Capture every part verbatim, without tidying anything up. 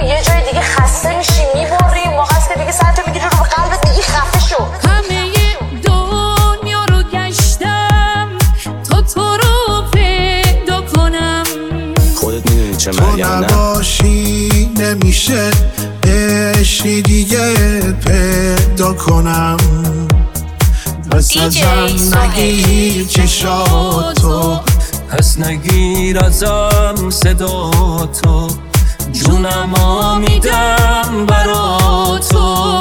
یه جای دیگه خسته میشی میبری، موقع است که دیگه سرتو میگیری رو به قلبت دیگه خفه شو. همه دنیا رو گشتم تا تو رو پیدا کنم. خودت میدونی چه مریم نه؟ تو نباشی نمیشه عشقی دیگه پیدا کنم. بس ازم نگیر چشاتو، پس نگیر ازم صدا تو، جونمو میدم برا تو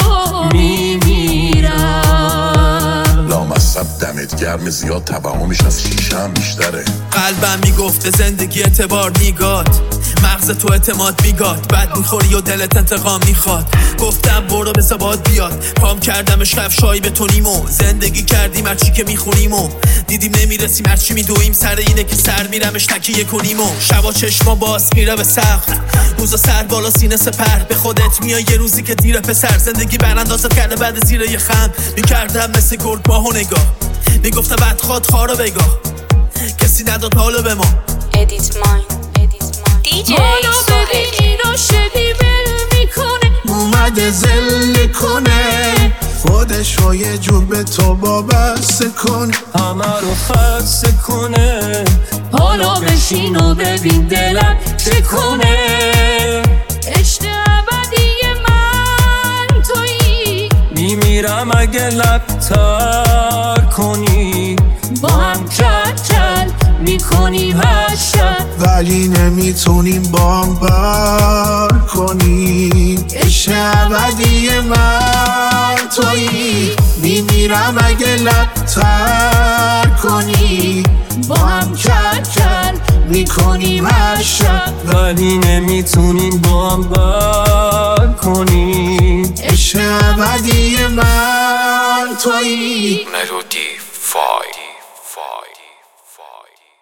میمیرم. لامصب دمت گرم زیاد توهمش از شیشم بیشتره. قلبم میگفته زندگی اعتبار میگاد، مغز تو اعتماد میگاد، بعد میخوری و دلت انتقام میخواد. گفتم برو بذار باد بیاد، پام کردمش کفشایی به تونیم و زندگی کردیم هرچی که میخونیم و دیدیم نمیرسیم هرچی میدویم. سر اینه که سر میرمش تکیه کنیم و شبا چشما باز میره به سقف، روزا سر بالا سینه سپر. به خودت میای یه روزی که دیره پسر، زندگی براندازت کرده بعد زیر یه خم. میکردم مثل گرگ ماهو نگاه، میگفتم بعد خواد خارو بگاه، کسی نداد حالو به ما. ادیت ماین دیجی ببینی راشدی بل میکنه، اومده زل کنه، خودشو یه جور به تو وابسته کنه، همه رو خسته کنه. حالا بشین و ببین دلم چه کنه. عشق ابدی من تویی، میمیرم اگه لب تر کنی. با هم کل کل میکنیم هر شب، ولی نمیتونیم با هم بر کنیم. عشق ابدی من تویی، میمیرم اگه لب تر کنی. با هم کل کل میکنیم هر شب، ولی نمیتونیم با هم بر کنیم. عشق ابدی من تویی. ملودی فای فای فای